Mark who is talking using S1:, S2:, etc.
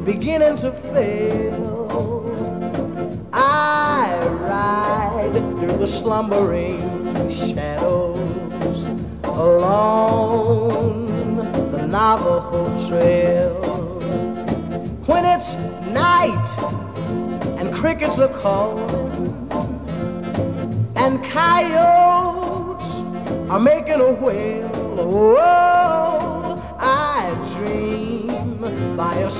S1: beginning to fail. I ride through the slumbering shadows along the Navajo Trail. When it's night and crickets are calling and coyotes are making a wail, oh, I dream by a